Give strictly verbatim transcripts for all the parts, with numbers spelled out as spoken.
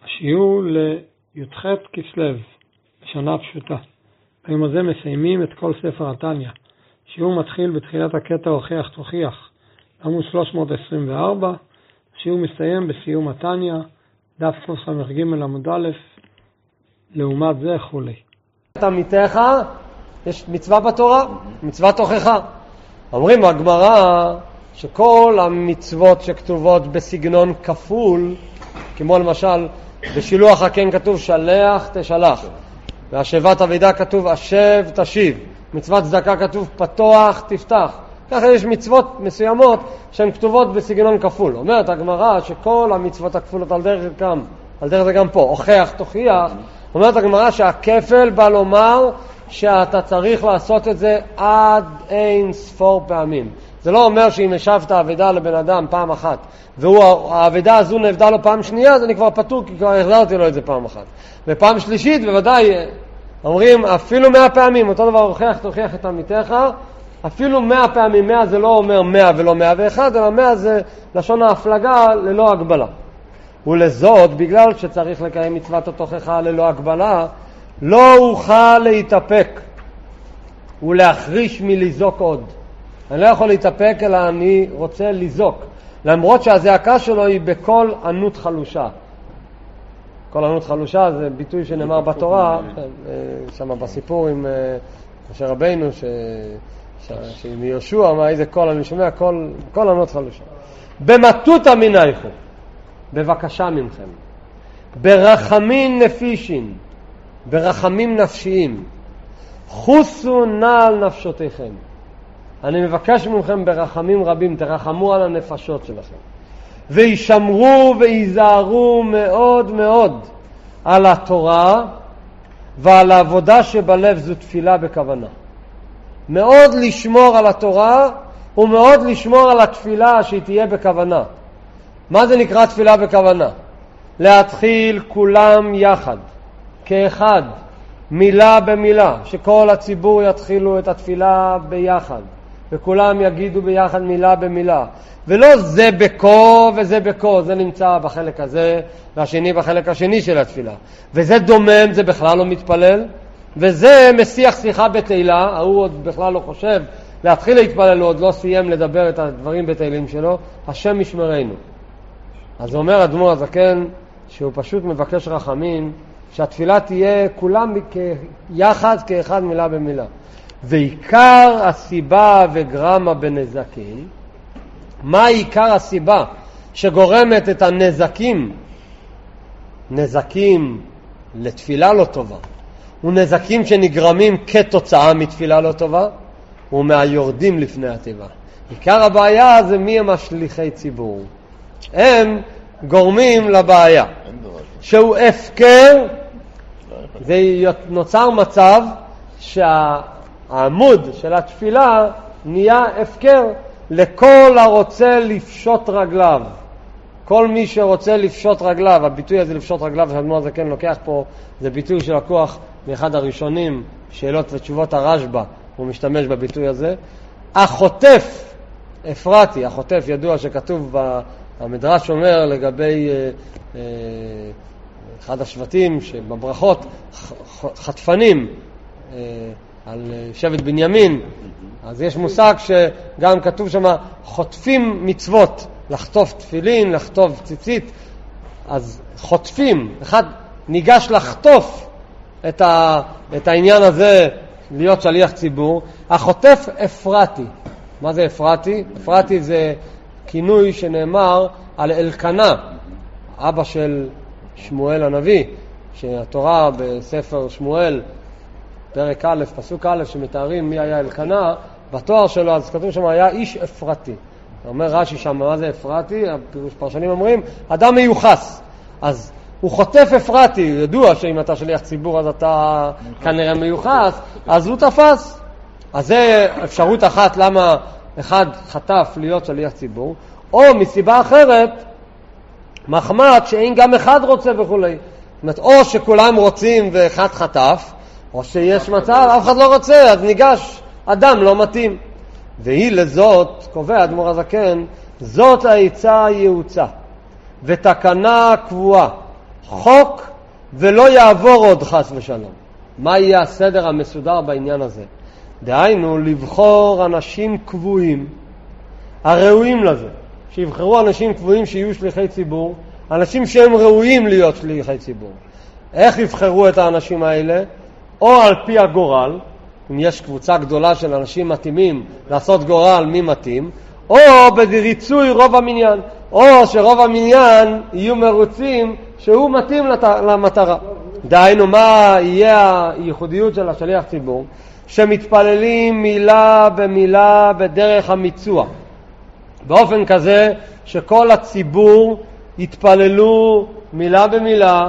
השיעור לי"ח כסלו, בשנה פשוטה. היום הזה מסיימים את כל ספר התניא. השיעור מתחיל בתחילת הקטע הוכיח תוכיח, עמוד שלוש מאות עשרים וארבע. השיעור מסתיים בסיום התניא, דף קס"ג עמוד א', לעומת זה חולי. עמיתך, יש מצווה בתורה, מצווה תוכחה. אומרים בגמרא שכל המצוות שכתובות בסגנון כפול, כמו למשל בשילוח הקן כתוב שלח תשלח, והשבת אבידה כתוב אשב תשיב, מצוות צדקה כתוב פתוח תפתח. ככה יש מצוות מסוימות שהן כתובות בסגנון כפול. אומרת הגמרא שכל המצוות הכפולות על דרך גם, על דרך זה גם פה, הוכח תוכיח. אומרת הגמרא שהכפל בא לומר שאתה צריך לעשות את זה עד אין ספור פעמים. זה לא אומר שאם השבת אבידה לבן אדם פעם אחת והאבידה הזו נבדה לו פעם שנייה, אז אני כבר פטור, כי כבר החזרתי לו את זה פעם אחת. ופעם שלישית בוודאי אומרים אפילו מאה פעמים, אותו דבר הוכח תוכיח את עמיתך, אפילו מאה פעמים. מאה זה לא אומר מאה ולא מאה ואחד, אלא מאה זה לשון ההפלגה ללא הגבלה. ולזאת, בגלל שצריך לקיים מצוות התוכחה ללא הגבלה, לא אוכל להתאפק ולהחריש מלזוק עוד. אני לא יכול להתאפק, אלא אני רוצה לזוק, למרות שהזעקה שלו היא בכל ענות חלושה. כל ענות חלושה זה ביטוי שנאמר בתורה, שם בסיפור עם משה רבינו, שעם יהושע, מה איזה קול אני שומע, כל, כל ענות חלושה. במטותא מנייכו, בבקשה ממכם, ברחמים נפישין, ברחמים נפשיים, חוסו נא על נפשותיכם. אני מבקש מכם ברחמים רבים, תרחמו על הנפשות שלכם, וישמרו ויזהרו מאוד מאוד על התורה ועל העבודה שבלב. זו תפילה בכוונה. מאוד לשמור על התורה ומאוד לשמור על התפילה שהיא תהיה בכוונה. מה זה נקרא תפילה בכוונה? להתחיל כולם יחד, כאחד, מילה במילה, שכל הציבור יתחילו את התפילה ביחד, וכולם יגידו ביחד מילה במילה, ולא זה בקו וזה בקו, זה נמצא בחלק הזה והשני בחלק השני של התפילה, וזה דומם, זה בכלל לא מתפלל, וזה משיח שיחה בתהילה, הוא עוד בכלל לא חושב להתחיל להתפלל, הוא עוד לא סיים לדבר את הדברים בתהילים שלו. השם ישמרנו. אז אומר אדמו"ר הזקן שהוא פשוט מבקש רחמים, שהתפילה תהיה כולם יחד כאחד, מילה במילה. ועיקר הסיבה וגרמה בנזקים, מה עיקר הסיבה שגורמת את הנזקים, נזקים לתפילה לא טובה, ונזקים שנגרמים כתוצאה מתפילה לא טובה, ומהיורדים לפני הטבע. עיקר הבעיה זה מי הם השליחי ציבור. הם גורמים לבעיה, שהוא הפקר. זה נוצר מצב שהעמוד של התפילה נהיה הפקר לכל הרוצה לפשוט רגליו. כל מי שרוצה לפשוט רגליו, הביטוי הזה לפשוט רגליו שהאדמו"ר הזקן לוקח פה, זה ביטוי שלקוח מאחד הראשונים, שאלות ותשובות הרשב"א, הוא משתמש בביטוי הזה. החוטף אפרתי, החוטף ידוע שכתוב במדרש אומר לגבי אה, אה, אחד השבטים שבברכות חטפנים אה, על שבט בנימין, אז יש מושג שגם כתוב שם חוטפים מצוות, לחטוף תפילין, לחטוף ציצית. אז חוטפים, אחד ניגש לחטוף את, ה, את העניין הזה, להיות שליח ציבור. החוטף אפרתי. מה זה אפרתי? אפרתי זה כינוי שנאמר על אלקנה, אבא של שמואל הנביא, שהתורה בספר שמואל פרק א' פסוק א' שמתארים מי היה אלקנה בתואר שלו, אז כתוב שם היה איש אפרתי. אומר רש"י שם מה זה אפרתי, הפרשנים אומרים אדם מיוחס. אז הוא חוטף אפרתי, ידוע שאם אתה שליח ציבור אז אתה כנראה מיוחס, אז הוא תפס. אז זה אפשרות אחת למה אחד חטף להיות שליח ציבור, או מסיבה אחרת מחמת שאין גם אחד רוצה וכו'. זאת אומרת, או שכולם רוצים ואחד חטף, או שיש מצב אף אחד לא רוצה, אז ניגש אדם לא מתאים. והיא לזאת, קובע אדמו"ר הזקן, זאת העצה הייעוצה ותקנה קבועה חוק ולא יעבור עוד חס ושלום. מה יהיה הסדר המסודר בעניין הזה? דהיינו, לבחור אנשים קבועים, הראויים לזה. שיבחרו אנשים קבועים שיהיו שליחי ציבור, אנשים שהם ראויים להיות שליחי ציבור. איך יבחרו את האנשים האלה? או על פי הגורל, אם יש קבוצה גדולה של אנשים מתאימים לעשות גורל מי מתאים, או בריצוי רוב המניין, או שרוב המניין יהיו מרוצים שהוא מתאים לת... למטרה. דהיינו, מה יהיה הייחודיות של השליח ציבור? שמתפללים מילה במילה בדרך המיצוע, באופן כזה שכל הציבור יתפללו מילה במילה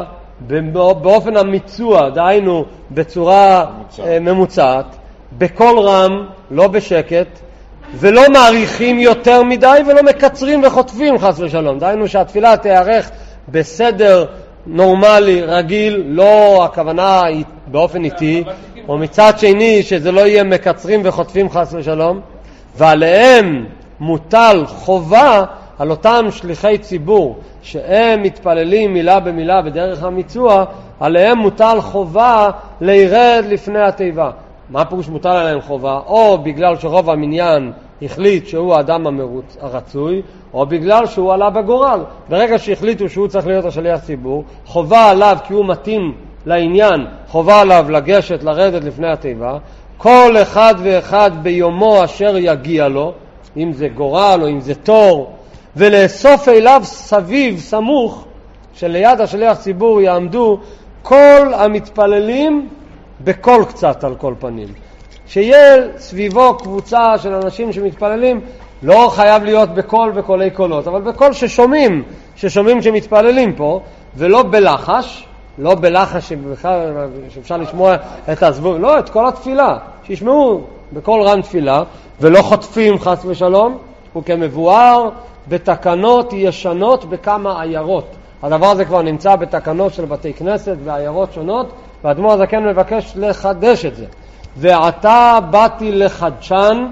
באופן המיצוע, דהיינו בצורה ממוצע. ממוצעת, בכל רם, לא בשקט, ולא מעריכים יותר מדי ולא מקצרים וחוטפים חס ושלום. דהיינו שהתפילה תיערך בסדר נורמלי, רגיל, לא הכוונה באופן איטי, או מצד שני שזה לא יהיה מקצרים וחוטפים חס ושלום. ועליהם מוטל חובה על אותם שליחי ציבור שהם מתפללים מילה במילה בדרך המיצוע, עליהם מוטל חובה להירד לפני התיבה. מה פירוש מוטל עליהם חובה? או בגלל שרוב המניין החליט שהוא האדם המרוץ, הרצוי, או בגלל שהוא עלה בגורל. ברגע שהחליטו שהוא צריך להיות השליח ציבור, חובה עליו כי הוא מתאים לעניין, חובה עליו לגשת, לרדת לפני התיבה. כל אחד ואחד ביומו אשר יגיע לו, אם זה גורל או אם זה תור, ולאסוף אליו סביב, סמוך, שליד השליח ציבור יעמדו כל המתפללים בכל קצת על כל פנים. שיהיה סביבו קבוצה של אנשים שמתפללים, לא חייב להיות בכל בקולי קולות, אבל בכל ששומעים, ששומעים שמתפללים פה, ולא בלחש, לא בלחש שבכלל, שאפשר לשמוע את הסבוב, לא, את כל התפילה, שישמעו בכל רם תפילה, ולא חוטפים חס ושלום, וכמבואר בתקנות ישנות בכמה עיירות. הדבר הזה כבר נמצא בתקנות של בתי כנסת ועיירות שונות, והאדמו"ר הזקן מבקש לחדש את זה. ועתה באתי לחדשן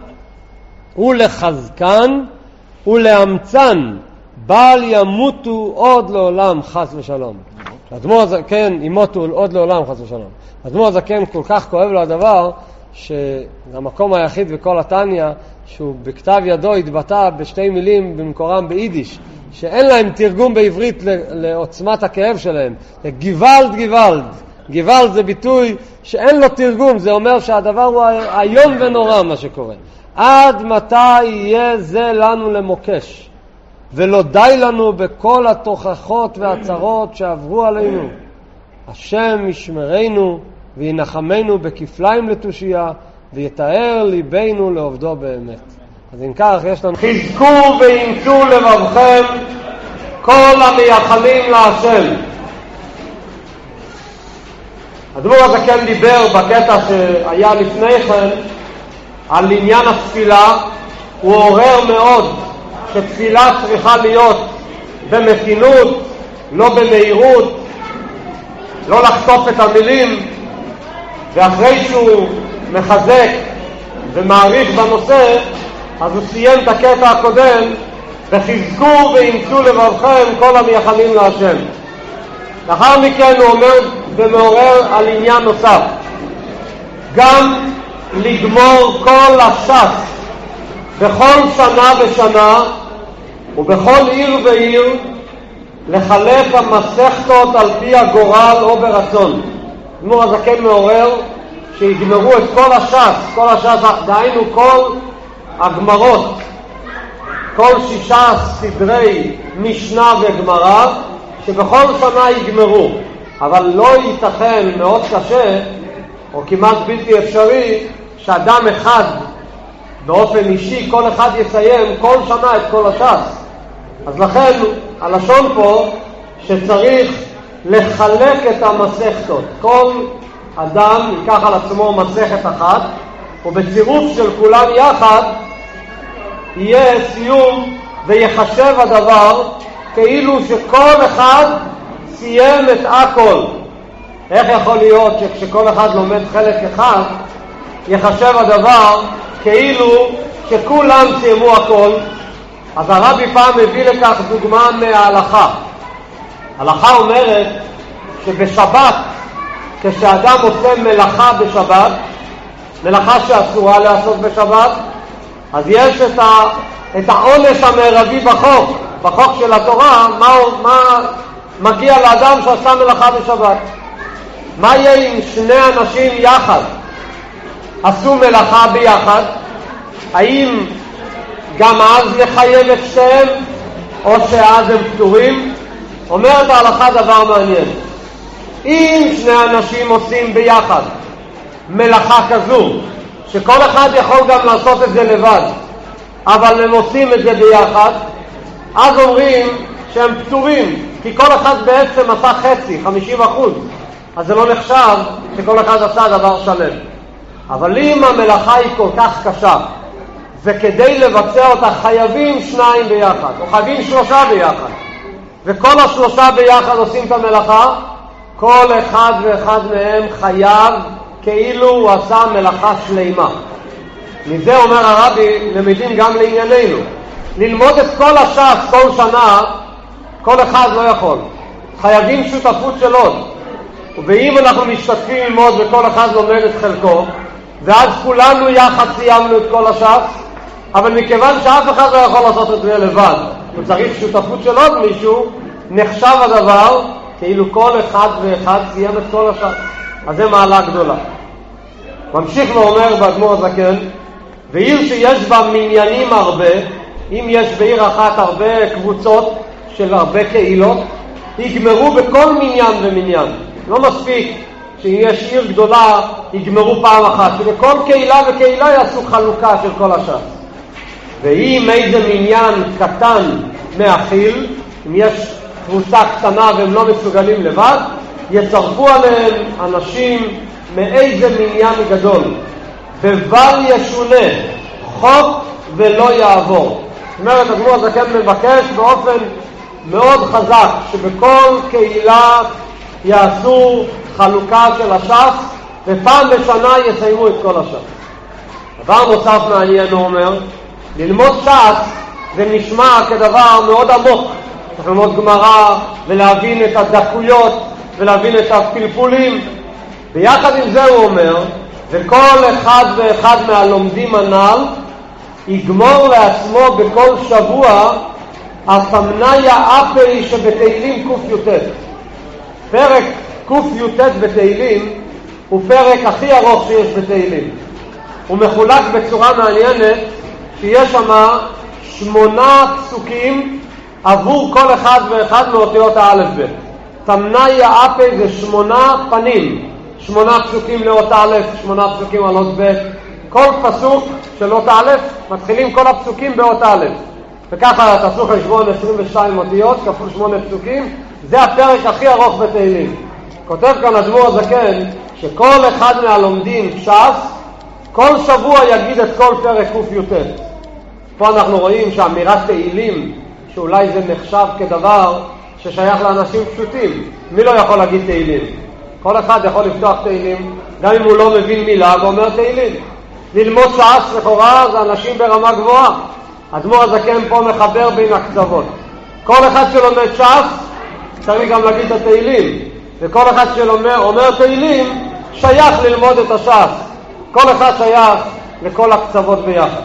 ולחזקן ולאמצן, בל ימותו עוד לעולם חס ושלום. האדמו"ר הזקן ימותו עוד לעולם חס ושלום. האדמו"ר הזקן כל כך כואב לו הדבר, שהמקום היחיד בכל התניא שהוא בכתב ידו התבטא בשתי מילים במקורם ביידיש, שאין להם תרגום בעברית לעוצמת הכאב שלהם. גוואלד גוואלד. גוואלד זה ביטוי שאין לו תרגום, זה אומר שהדבר הוא איום ונורא מה שקורה. עד מתי יהיה זה לנו למוקש, ולא די לנו בכל התוכחות והצרות שעברו עלינו. השם ישמרנו וינחמנו בכפליים לתושייה, ויתאר ליבנו לעובדו באמת. אז אם כך יש לנו חזקו ואימצו לבבכם כל המייחלים להשם. האדמו"ר הזקן דיבר בקטע שהיה לפני כן על עניין התפילה. הוא עורר מאוד שתפילה צריכה להיות במתינות, לא במהירות, לא לחטוף את המילים. ואחרי שהוא מחזק ומעריך בנושא, אז הוא סיים את הקטע הקודם, וחזקו ואימצו לבבכם כל המייחלים להשם. לאחר מכן הוא אומר ומעורר על עניין נוסף, גם לגמור כל הש"ס בכל שנה ושנה ובכל עיר ועיר, לחלק המסכתות על פי הגורל או ברצון. האדמו"ר הזקן מעורר שיגמרו את כל הש"ס, כל הש"ס, דהיינו כל הגמרות, כל שישה סדרי משנה וגמרא, שבכל שנה יגמרו. אבל לא ייתכן, מאוד קשה, או כמעט בלתי אפשרי, שאדם אחד, באופן אישי, כל אחד יסיים כל שנה את כל הש"ס. אז לכן, הלשון פה, שצריך לחלק את המסכתות. כל אדם ייקח על עצמו מסכת אחת, ובצירוף של כולם יחד, יהיה סיום ויחשב הדבר כאילו שכל אחד סיים את הכל. איך יכול להיות שכשכל אחד לומד חלק אחד, יחשב הדבר כאילו שכולם סיימו הכל? אז הרבי פעם הביא לכך דוגמה מההלכה. הלכה אומרת שבשבת, כשאדם עושה מלאכה בשבת, מלאכה שאסורה לעשות בשבת, אז יש את, ה, את העונש המרבי בחוק, בחוק של התורה, מה, מה מגיע לאדם שעשה מלאכה בשבת. מה יהיה אם שני אנשים יחד עשו מלאכה ביחד? האם גם אז לחייב את שתיהם, או שאז הם פטורים? אומרת ההלכה דבר מעניין. אם שני אנשים עושים ביחד מלאכה כזו, שכל אחד יכול גם לעשות את זה לבד, אבל הם עושים את זה ביחד, אז אומרים שהם פטורים, כי כל אחד בעצם עשה חצי, חמישים אחוז, אז זה לא נחשב שכל אחד עשה דבר שלם. אבל אם המלאכה היא כל כך קשה, וכדי לבצע אותה חייבים שניים ביחד, או חייבים שלושה ביחד, וכל השלושה ביחד עושים את המלאכה, כל אחד ואחד מהם חייב כאילו הוא עשה מלאכה שלמה. מזה אומר הרבי, למדים גם לענייננו. ללמוד את כל הש"ס כל שנה, כל אחד לא יכול. חייבים שותפות של עוד. ואם אנחנו משתתפים ללמוד וכל אחד לומד את חלקו, ואז כולנו יחד סיימנו את כל הש"ס, אבל מכיוון שאף אחד לא יכול לעשות את זה לבד, הוא צריך שותפות של עוד מישהו, נחשב הדבר כאילו כל אחד ואחד סיים את כל הש"ס. אז זה מעלה גדולה. ממשיך ואומר באדמו"ר הזקן, ועיר שיש בה מניינים הרבה, אם יש בעיר אחת הרבה קבוצות של הרבה קהילות, יגמרו בכל מניין ומניין. לא מספיק שאם יש עיר גדולה יגמרו פעם אחת, שבכל קהילה וקהילה יעשו חלוקה של כל הש"ס. ואם איזה מניין קטן מאכיל, אם יש קבוצה קטנה והם לא מסוגלים לבד, יצרפו עליהם אנשים מאיזה מניין גדול, ובל ישונה חוק ולא יעבור. זאת אומרת, האדמו"ר הזקן מבקש באופן מאוד חזק שבכל קהילה יעשו חלוקה של הש"ס, ופעם בשנה יסיימו את כל הש"ס. דבר נוסף מעניין, הוא אומר, ללמוד ש"ס זה נשמע כדבר מאוד עמוק. צריך ללמוד גמרא ולהבין את הדקויות ולהבין את הפלפולים. ביחד עם זה הוא אומר, וכל אחד ואחד מהלומדים הנ"ל יגמור לעצמו בכל שבוע הסמניה אפי שבתהילים ק"י"ט. פרק ק"י"ט בתהילים הוא פרק הכי ארוך שיש בתהילים. הוא מחולק בצורה מעניינת שיש שם שמונה פסוקים עבור כל אחד ואחד מאותיות האלף ב'. סמניה אפי זה שמונה פנים, שמונה פסוקים לאות א', שמונה פסוקים על אות ב'. כל פסוק של אות א', מתחילים כל הפסוקים באות א'. וככה תעשו חשבון עשרים ושתיים אותיות, כפול שמונה פסוקים, זה הפרק הכי ארוך בתהילים. כותב כאן האדמו"ר הזקן, שכל אחד מהלומדים ש"ס, כל שבוע יגיד את כל פרק ק"י"ט. פה אנחנו רואים שאמירת תהילים, שאולי זה נחשב כדבר ששייך לאנשים פשוטים. מי לא יכול להגיד תהילים? כל אחד יכול לפתוח תהילים, גם אם הוא לא מבין מילה, ואומר תהילים. ללמוד ש"ס לכאורה זה אנשים ברמה גבוהה. האדמו"ר הזקן פה מחבר בין הקצוות. כל אחד שלומד ש"ס צריך גם להגיד את התהילים, וכל אחד שאומר אומר תהילים שייך ללמוד את הש"ס. כל אחד שייך לכל הקצוות ביחד.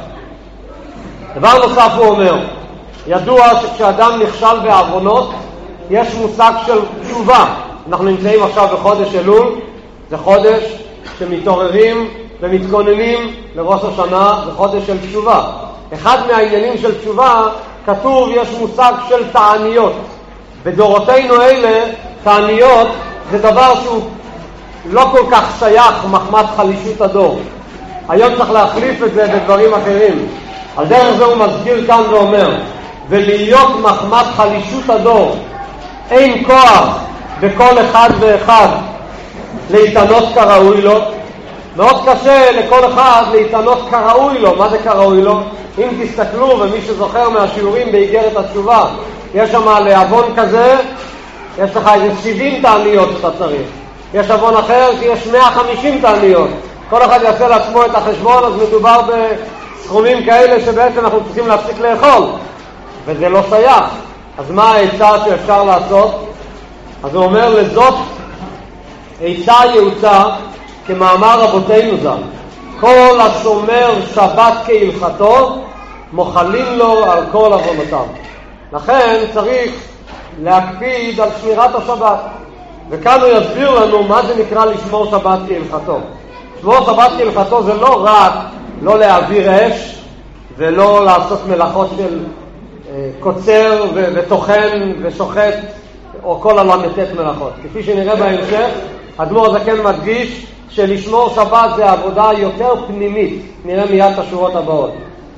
דבר נוסף הוא אומר, ידוע שכשאדם נכשל בעוונות יש מושג של תשובה. אנחנו נמצאים עכשיו בחודש אלול, זה חודש שמתעוררים ומתכוננים לראש השנה, זה חודש של תשובה. אחד מהעניינים של תשובה, כתוב יש מושג של תעניות. בדורותינו אלה, תעניות זה דבר שהוא לא כל כך שייך מחמת חלישות הדור. היום צריך להחליף את זה בדברים אחרים. על דרך זה הוא מזכיר כאן ואומר, ולהיות מחמת חלישות הדור, אין כוח בכל אחד ואחד להתענות כראוי לו. מאוד קשה לכל אחד להתענות כראוי לו. מה זה כראוי לו? אם תסתכלו, ומי שזוכר מהשיעורים באיגרת התשובה, יש שם לעוון כזה, יש לך איזה שבעים תעניות שאתה צריך. יש עוון אחר שיש מאה וחמישים תעניות. כל אחד יעשה לעצמו את החשבון, אז מדובר בסכומים כאלה שבעצם אנחנו צריכים להפסיק לאכול. וזה לא שייך. אז מה העצה שאפשר לעשות? אז הוא אומר לזאת עצה יעוצה כמאמר רבותינו ז"ל, כל השומר שבת כהלכתו מוחלים לו על כל עוונותיו. לכן צריך להקפיד על שמירת השבת, וכאן הוא יסביר לנו מה זה נקרא לשמור שבת כהלכתו. לשמור שבת כהלכתו זה לא רק לא להעביר אש ולא לעשות מלאכות של אה, קוצר ו- וטוחן ושוחט או כל הלמתת מלאכות. כפי שנראה בהמשך, אדמו"ר הזקן מדגיש שלשמור שבת זה עבודה יותר פנימית. נראה מיד את השורות הבאות.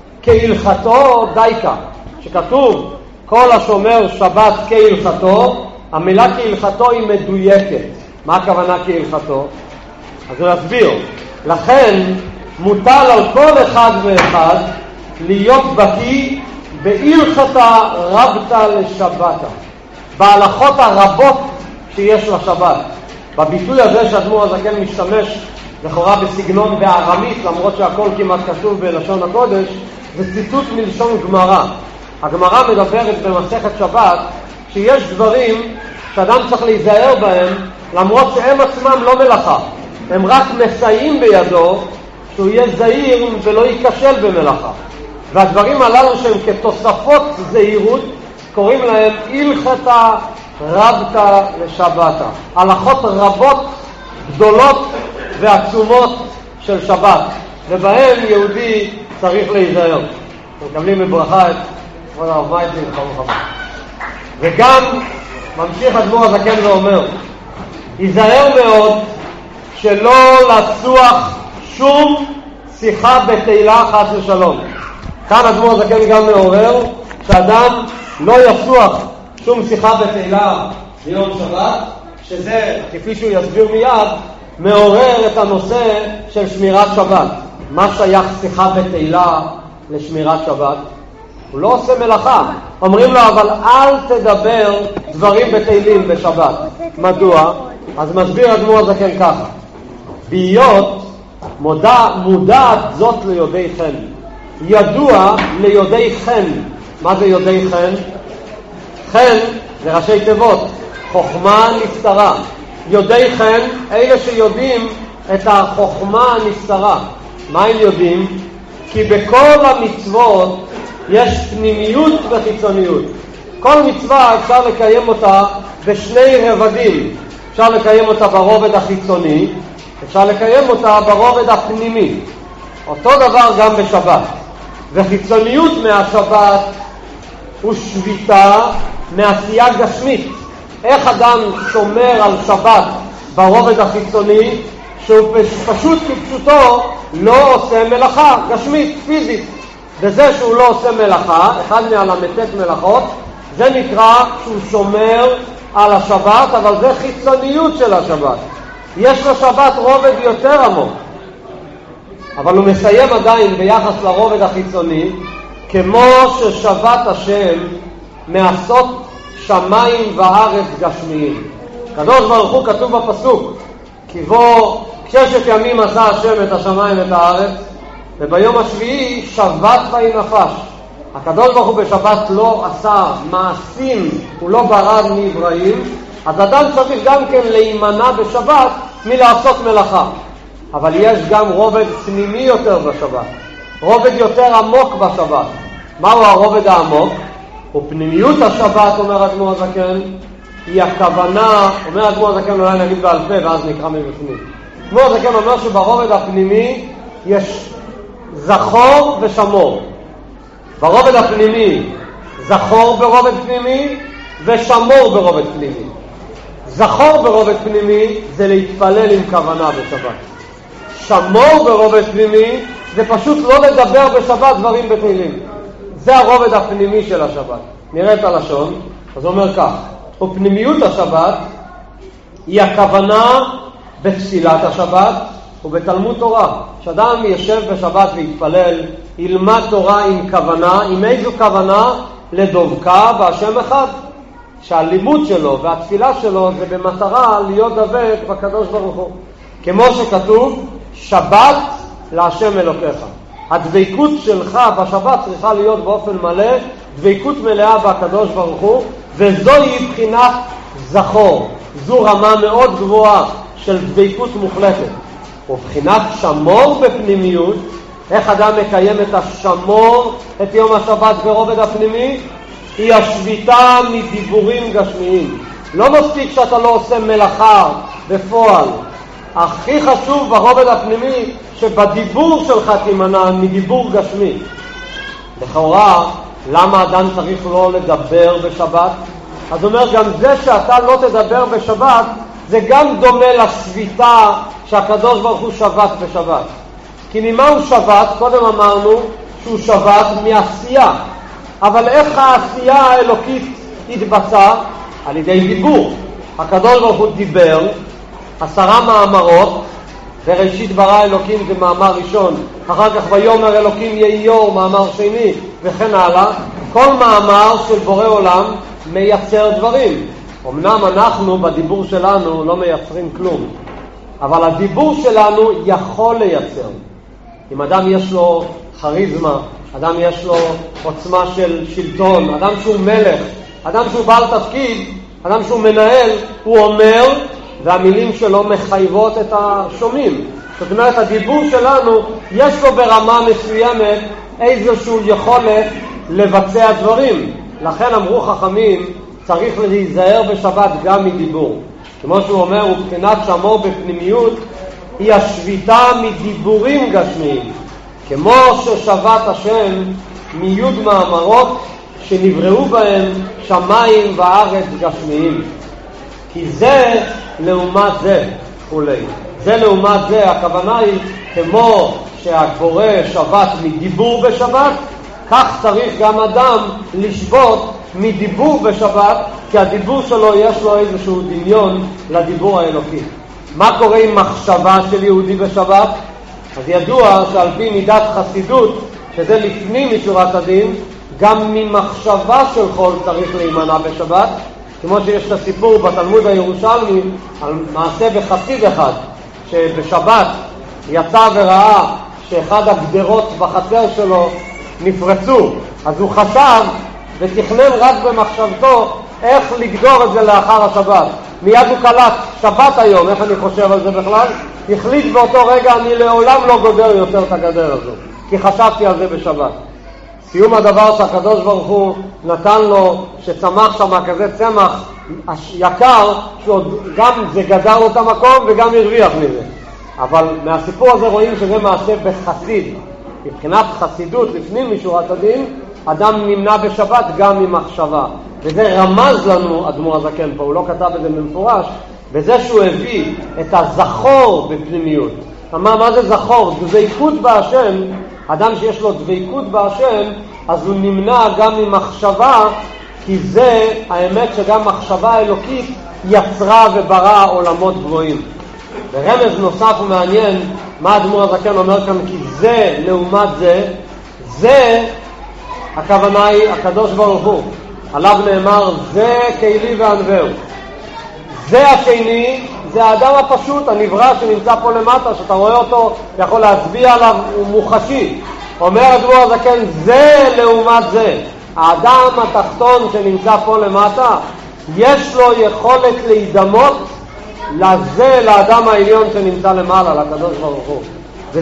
כהלכתו דייקה, שכתוב כל השומר שבת כהלכתו, המילה כהלכתו היא מדויקת. מה הכוונה כהלכתו? אז הוא יסביר. לכן מוטל על כל אחד ואחד להיות בקיא בהלכתה רבתא לשבתא, בהלכות הרבות שיש לשבת. בביטוי הזה שאדמו"ר הזקן משתמש לכאורה בסגנון בארמית, למרות שהכל כמעט כתוב בלשון הקודש, זה ציטוט מלשון גמרא. הגמרא מדברת במסכת שבת שיש דברים שאדם צריך להיזהר בהם, למרות שהם עצמם לא מלאכה, הם רק מסייעים בידו שהוא יהיה זהיר ולא ייכשל במלאכה. והדברים הללו שהם כתוספות זהירות קוראים להם הלכתה רבתא לשבתא, הלכות רבות גדולות ועצומות של שבת, ובהם יהודי צריך להיזהר. מקבלים בברכה את כבוד הרב מייזל ברוך הבא. וגם ממשיך אדמו"ר הזקן ואומר, היזהר מאוד שלא לצוח שום שיחה בתהילה חס ושלום. כאן אדמו"ר הזקן גם מעורר שאדם לא יצוח שום שיחה בתהילה ביום שבת, שזה, כפי שהוא יסביר מיד, מעורר את הנושא של שמירת שבת. מה שייך שיחה בתהילה לשמירת שבת? הוא לא עושה מלאכה. אומרים לו, אבל אל תדבר דברים בתהילים בשבת. מדוע? אז מסביר אדמו"ר הזקן ככה. בהיות מודע, מודעת זאת ליודעי חן. ידוע ליודעי חן. מה זה יודעי חן? חן זה ראשי תיבות, חוכמה נסתרה. יודעי חן, אלה שיודעים את החוכמה הנסתרה. מה הם יודעים? כי בכל המצוות יש פנימיות וחיצוניות. כל מצווה אפשר לקיים אותה בשני רבדים. אפשר לקיים אותה ברובד החיצוני, אפשר לקיים אותה ברובד הפנימי. אותו דבר גם בשבת. וחיצוניות מהשבת הוא שביטה מעשייה גשמית. איך אדם שומר על שבת ברובד החיצוני? שהוא פשוט כפשוטו לא עושה מלאכה גשמית, פיזית. וזה שהוא לא עושה מלאכה, אחד מהלמתת מלאכות, זה נקרא שהוא שומר על השבת, אבל זה חיצוניות של השבת. יש לשבת רובד יותר עמוק, אבל הוא מסיים עדיין ביחס לרובד החיצוני, כמו ששבת השם מעשות שמיים וארץ גשמיים. קדוש ברוך הוא כתוב בפסוק, כי בו ששת ימים עשה השם את השמיים ואת הארץ, וביום השביעי שבת וינפש. הקדוש ברוך הוא בשבת לא עשה מעשים, הוא לא ברא נבראים, אז אדם צריך גם כן להימנע בשבת מלעשות מלאכה. אבל יש גם רובד פנימי יותר בשבת, רובד יותר עמוק בשבת. מהו הרובד העמוק? ופנימיות השבת, אומר אדמו"ר הזקן, היא הכוונה, אומר אדמו"ר הזקן, אולי נגיד בעל פה ואז נקרא מבפנים. אדמו"ר הזקן אומר שברובד הפנימי יש זכור ושמור. ברובד הפנימי זכור ברובד פנימי ושמור ברובד פנימי. זכור ברובד פנימי זה להתפלל עם כוונה בשבת. שמור ברובד פנימי זה פשוט לא לדבר בשבת דברים בתהילים. זה הרובד הפנימי של השבת. נראה את הלשון. אז הוא אומר כך, ופנימיות השבת היא הכוונה בתפילת השבת ובתלמוד תורה. שאדם ישב בשבת ויתפלל, ילמד תורה עם כוונה, עם איזו כוונה? לדבקה בהשם אחד. שהלימוד שלו והתפילה שלו זה במטרה להיות דבק בקדוש ברוך הוא. כמו שכתוב, שבת להשם אלוקיך. הדבקות שלך בשבת צריכה להיות באופן מלא, דבקות מלאה בקדוש ברוך הוא, וזוהי בחינת זכור. זו רמה מאוד גבוהה של דבקות מוחלטת. ובחינת שמור בפנימיות, איך אדם מקיים את השמור, את יום השבת ברובד הפנימי, היא השביתה מדיבורים גשמיים. לא מספיק שאתה לא עושה מלאכה בפועל. הכי חשוב ברובד הפנימי שבדיבור שלך תימנע מדיבור גשמי. לכאורה, למה אדם צריך לא לדבר בשבת? אז אומר, גם זה שאתה לא תדבר בשבת, זה גם דומה לשביתה שהקדוש ברוך הוא שבת בשבת. כי ממה הוא שבת? קודם אמרנו שהוא שבת מעשייה. אבל איך העשייה האלוקית התבצעה? על ידי דיבור. הקדוש ברוך הוא דיבר, עשרה מאמרות, בראשית ברא אלוקים זה מאמר ראשון, אחר כך ויאמר אלוקים יהי אור, מאמר שני, וכן הלאה. כל מאמר של בורא עולם מייצר דברים. אמנם אנחנו בדיבור שלנו לא מייצרים כלום, אבל הדיבור שלנו יכול לייצר. אם אדם יש לו חריזמה, אדם יש לו עוצמה של שלטון, אדם שהוא מלך, אדם שהוא בעל תפקיד, אדם שהוא מנהל, הוא אומר, והמילים שלו מחייבות את השומעים. זאת אומרת, הדיבור שלנו יש לו ברמה מסוימת איזושהי יכולת לבצע דברים. לכן אמרו חכמים, צריך להיזהר בשבת גם מדיבור. כמו שהוא אומר, ובחינת שמור בפנימיות, היא השביתה מדיבורים גשמיים. כמו ששבת השם מיוד מאמרות שנבראו בהם שמיים וארץ גשמיים. כי זה לעומת זה, כולי. זה לעומת זה, הכוונה היא כמו שהבורא שבת מדיבור בשבת, כך צריך גם אדם לשבות מדיבור בשבת, כי הדיבור שלו יש לו איזשהו דמיון לדיבור האלוקי. מה קורה עם מחשבה של יהודי בשבת? אז ידוע שעל פי מידת חסידות, שזה לפנים משורת הדין, גם ממחשבה של חול צריך להימנע בשבת, כמו שיש את הסיפור בתלמוד הירושלמי על מעשה בחסיד אחד, שבשבת יצא וראה שאחד הגדרות בחצר שלו נפרצו, אז הוא חשב ותכנן רק במחשבתו איך לגדור את זה לאחר השבת. מיד הוא קלט, שבת היום, איך אני חושב על זה בכלל? החליט באותו רגע, אני לעולם לא גודר יותר את הגדר הזו, כי חשבתי על זה בשבת. סיום הדבר שהקדוש ברוך הוא נתן לו, שצמח שם כזה צמח יקר, שגם זה גדר את המקום וגם הרוויח מזה. אבל מהסיפור הזה רואים שזה מעשה בחסיד. מבחינת חסידות, לפנים משורת הדין, אדם נמנע בשבת גם ממחשבה. וזה רמז לנו, אדמו"ר הזקן פה, הוא לא כתב את זה במפורש, בזה שהוא הביא את הזכור בפנימיות. אמר, מה זה זכור? דבקות בהשם. אדם שיש לו דבקות בהשם, אז הוא נמנע גם ממחשבה, כי זה האמת שגם מחשבה אלוקית יצרה וברא עולמות גבוהים. ברמז נוסף ומעניין, מה אדמו"ר הזקן אומר כאן, כי זה לעומת זה, זה הכוונה היא הקדוש ברוך הוא. עליו נאמר, זה כלי וענווהו. זה השני, זה האדם הפשוט, הנברא שנמצא פה למטה, שאתה רואה אותו, יכול להצביע עליו, הוא מוחשי. אומר אדמו"ר הזקן, זה לעומת זה. האדם התחתון שנמצא פה למטה, יש לו יכולת להידמות לזה, לאדם העליון שנמצא למעלה, לקדוש ברוך הוא.